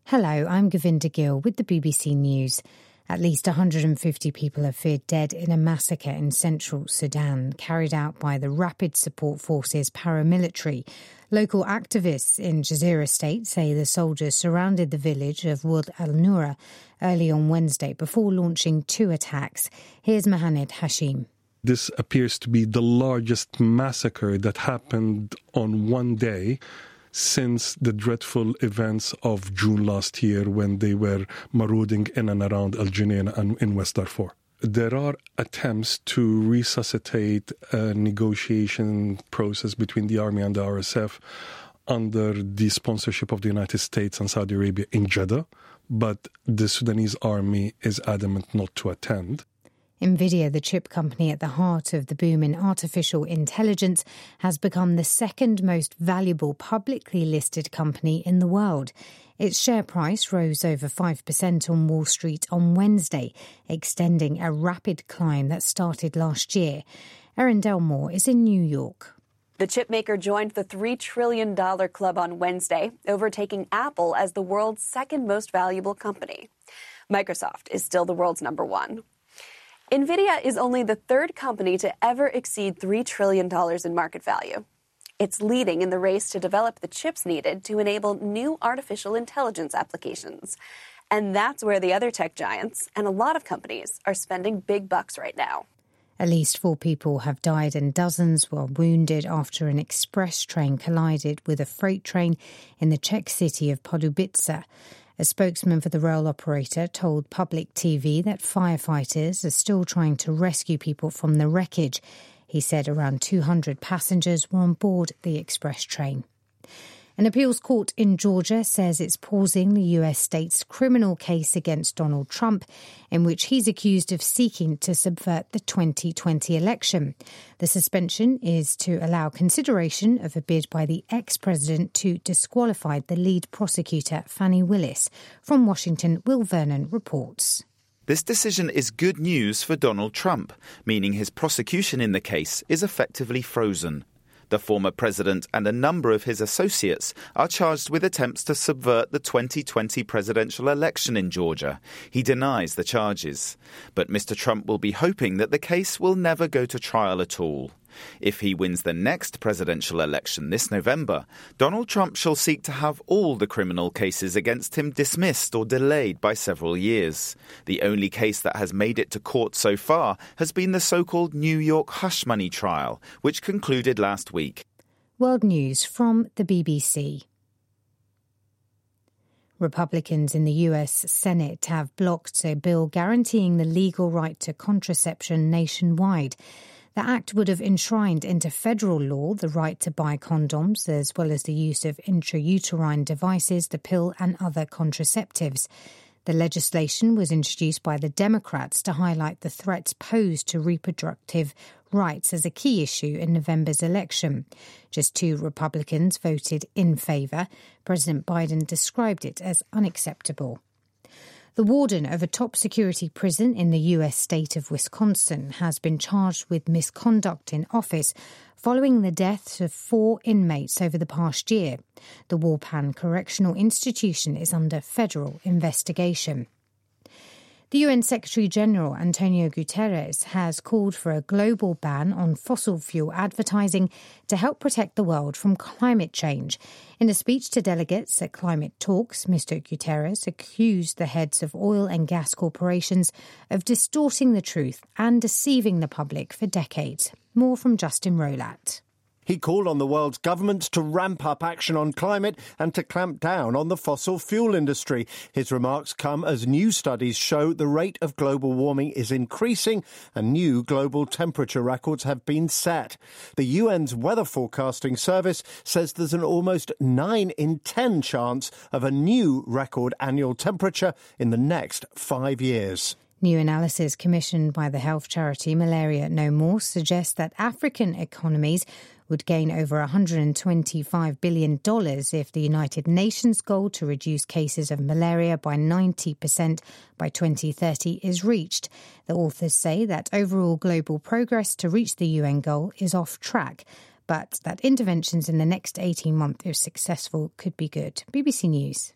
Hello, I'm Govinda Gill with the BBC News. At least 150 people are feared dead in a massacre in central Sudan carried out by the Rapid Support Forces paramilitary. Local activists in Jazeera State say the soldiers surrounded the village of Wad al-Nura early on Wednesday before launching 2 attacks. Here's Mohamed Hashim. This appears to be the largest massacre that happened on one day since the dreadful events of June last year when they were marauding in and around Al Junaina and in West Darfur. There are attempts to resuscitate a negotiation process between the army and the RSF under the sponsorship of the United States and Saudi Arabia in Jeddah, but the Sudanese army is adamant not to attend. NVIDIA, the chip company at the heart of the boom in artificial intelligence, has become the second most valuable publicly listed company in the world. Its share price rose over 5% on Wall Street on Wednesday, extending a rapid climb that started last year. Erin Delmore is in New York. The chipmaker joined the $3 trillion club on Wednesday, overtaking Apple as the world's second most valuable company. Microsoft is still the world's number one. NVIDIA is only the third company to ever exceed $3 trillion in market value. It's leading in the race to develop the chips needed to enable new artificial intelligence applications. And that's where the other tech giants and a lot of companies are spending big bucks right now. At least 4 people have died and dozens were wounded after an express train collided with a freight train in the Czech city of Pardubice. A spokesman for the rail operator told Public TV that firefighters are still trying to rescue people from the wreckage. He said around 200 passengers were on board the express train. An appeals court in Georgia says it's pausing the US state's criminal case against Donald Trump, in which he's accused of seeking to subvert the 2020 election. The suspension is to allow consideration of a bid by the ex-president to disqualify the lead prosecutor, Fani Willis. From Washington, Will Vernon reports. This decision is good news for Donald Trump, meaning his prosecution in the case is effectively frozen. The former president and a number of his associates are charged with attempts to subvert the 2020 presidential election in Georgia. He denies the charges. But Mr. Trump will be hoping that the case will never go to trial at all. If he wins the next presidential election this November, Donald Trump shall seek to have all the criminal cases against him dismissed or delayed by several years. The only case that has made it to court so far has been the so-called New York hush money trial, which concluded last week. World News from the BBC. Republicans in the US Senate have blocked a bill guaranteeing the legal right to contraception nationwide. The act would have enshrined into federal law the right to buy condoms, as well as the use of intrauterine devices, the pill and other contraceptives. The legislation was introduced by the Democrats to highlight the threats posed to reproductive rights as a key issue in November's election. Just 2 Republicans voted in favour. President Biden described it as unacceptable. The warden of a top security prison in the US state of Wisconsin has been charged with misconduct in office following the deaths of 4 inmates over the past year. The Walpan Correctional Institution is under federal investigation. The UN Secretary-General Antonio Guterres has called for a global ban on fossil fuel advertising to help protect the world from climate change. In a speech to delegates at climate talks, Mr. Guterres accused the heads of oil and gas corporations of distorting the truth and deceiving the public for decades. More from Justin Rolat. He called on the world's governments to ramp up action on climate and to clamp down on the fossil fuel industry. His remarks come as new studies show the rate of global warming is increasing and new global temperature records have been set. The UN's weather forecasting service says there's an almost 9 in 10 chance of a new record annual temperature in the next 5 years. New analysis commissioned by the health charity Malaria No More suggests that African economies would gain over $125 billion if the United Nations goal to reduce cases of malaria by 90% by 2030 is reached. The authors say that overall global progress to reach the UN goal is off track, but that interventions in the next 18 months, if successful, could be good. BBC News.